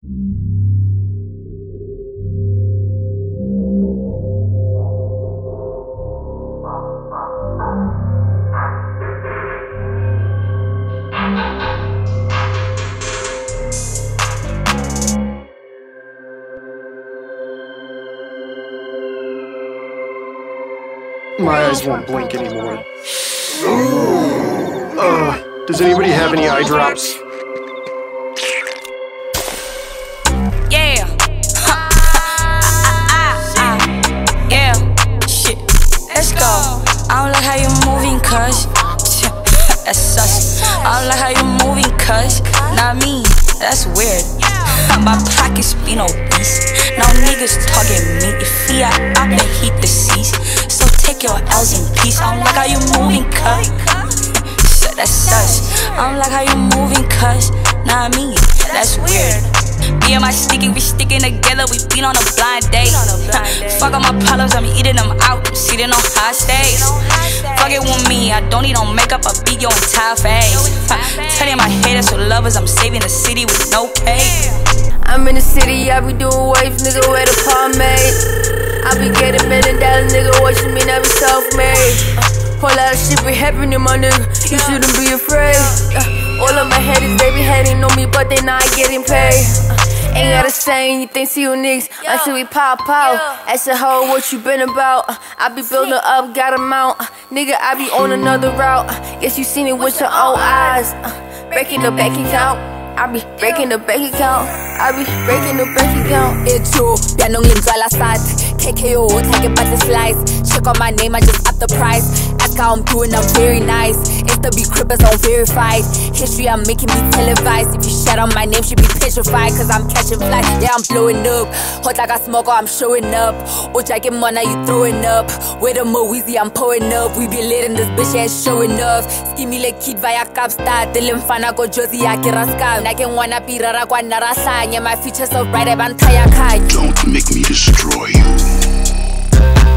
My eyes won't blink anymore. Does anybody have any eye drops? Yeah. Yeah. Shit. Let's go. I don't like how you moving, cuz. That's sus. I don't like how you moving, cuz. Not me. That's weird. My pockets be obese. Now niggas talking me. If he out, I bet he deceased. So take your L's in peace. I don't like how you moving, cuz. That's sus. I don't like how you moving, cuz. Not me. That's weird. Me and my sticky, we sticking together. We been on a blind date. Fuck all my problems, I'm eating them out. I'm sitting on high stakes. Fuck it with me, I don't need no makeup. I beat your entire face. Telling my haters so lovers, I'm saving the city with no cake. I'm in the city, I be doing waves, nigga, where the pomade. I be getting $1 million, nigga, what you mean I be self-made? Whole lot of shit be happening, my nigga, you shouldn't be afraid. All of my haters, they be hating on me, but they not getting paid. Ain't gotta say anything to you niggas until we pop out. As a hoe, what you been about? I be building up, got 'em out. Nigga, I be on another route. Guess you seen it with your own eyes. Breaking the bank account. I be breaking the bank account. I be breaking the bank account. It's true, piano ngimzala sat. KKO, take it back the slice. Check on my name, I just up the price. Ask how I'm doing, I'm very nice. Insta be crippers on verified. History, I'm making me televised. If you shout on my name, she be petrified. Cause I'm catching flies, yeah, I'm blowing up. Hot like a smoker, I'm showing up. Ojake mana, you throwing up. With a Moeezy, I'm pouring up. We be lit in this bitch, yeah, showing up. Skimmy like kid via Capstar. Dilim fana go Josie, I get a scam. I can wanna be rara kwa narasa. Yeah, my future's so bright, I'm tired. Don't make me destroy you.